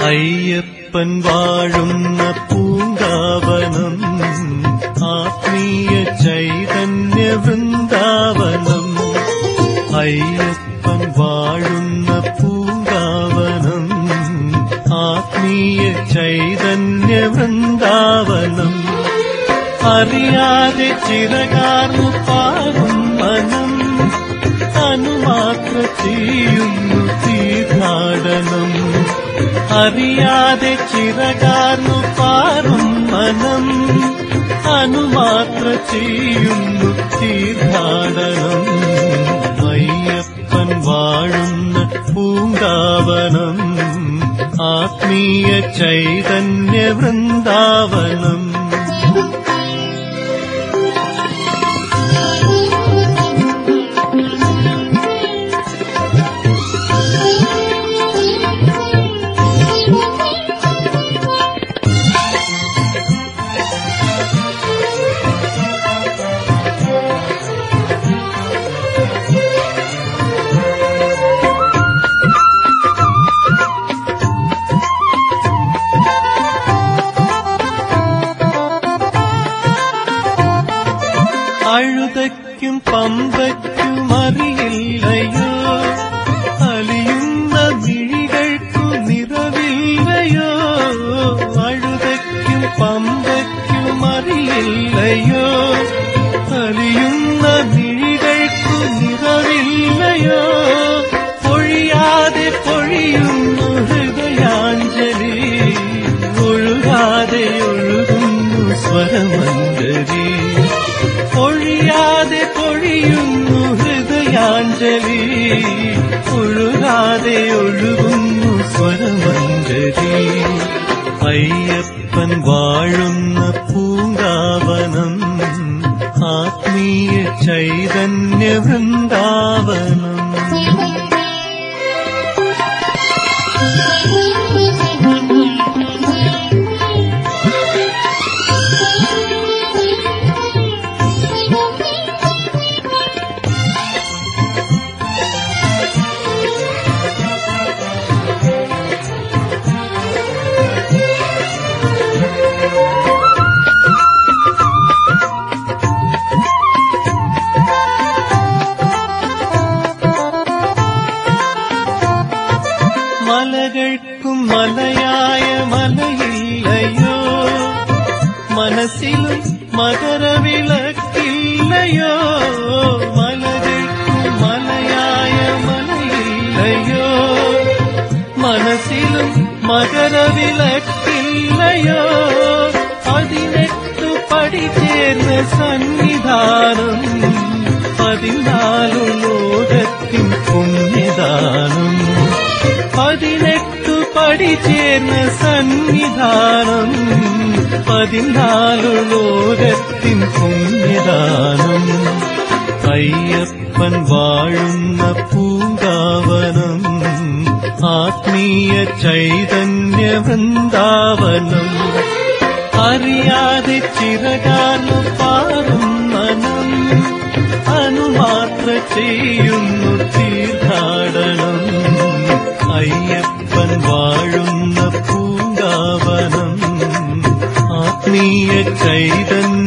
അയ്യപ്പൻ വാഴുന്ന പൂങ്കാവനം, ആത്മീയ ചൈതന്യ വൃന്ദാവനം. അയ്യപ്പൻ വാഴുന്ന പൂങ്കാവനം, ആത്മീയ ചൈതന്യ വൃന്ദാവനം. അറിയാതെ ചിറകാർന്നു പാറും മനം, അനുമാത്ര ചെയ്യുന്നു തീർത്ഥാടനം. അറിയാതെ ചിറകാർന്നു പാറും മനം, അനുമാത്ര ചെയ്യുന്നു തീർത്ഥാടനം. അയ്യപ്പൻ വാഴുന്ന പൂങ്കാവനം, ആത്മീയ ചൈതന്യ വൃന്ദാവനം. അഴുതയ്ക്കും പമ്പയ്ക്കുമറിയില്ലയോ, അലിയുന്ന മിഴികൾക്കു നിറവില്ലയോ. അഴുതയ്ക്കും പമ്പയ്ക്കുമറിയില്ലയോ, അലിയുന്ന മിഴികൾക്കു നിറവില്ലയോ. പൊഴിയാതെ പൊഴിയുന്നു ഹൃദയാഞ്ജലി, ഒഴുകാതെ ഒഴുകുന്നു സ്വരമഞ്ജരി. പൊഴിയാതെ പൊഴിയുന്നു ഹൃദയാഞ്ജലി, ഒഴുകാതെ ഒഴുകുന്നു സ്വരമഞ്ജരി. അയ്യപ്പൻ വാഴുന്ന പൂങ്കാവനം, ആത്മീയ ചൈതന്യ വൃന്ദാവനം. മലകൾക്കും മലയായ മലയില്ലയോ, മനസ്സിലും മകരവിളക്കില്ലയോ. മലകൾക്കും മലയായ മലയില്ലയോ, മനസ്സിലും മകരവിളക്കില്ലയോ. 18 പടി ചേർന്ന സന്നിധാനം, 14 ലോകത്തിൻ പുണ്യദാനം. 18 പടി ചേർന്ന സന്നിധാനം, 14 ലോകത്തിൻ പുണ്യദാനം. അയ്യപ്പൻ വാഴുന്ന പൂങ്കാവനം, ആത്മീയ ചൈതന്യ വൃന്ദാവനം. അറിയാതെ ചിറകാർന്നു പാറും മനം, അനുമാത്ര ചെയ്യുന്നു തീർത്ഥാടനം. അയ്യപ്പൻ വാഴുന്ന പൂങ്കാവനം, ആത്മീയ ചൈതന്യ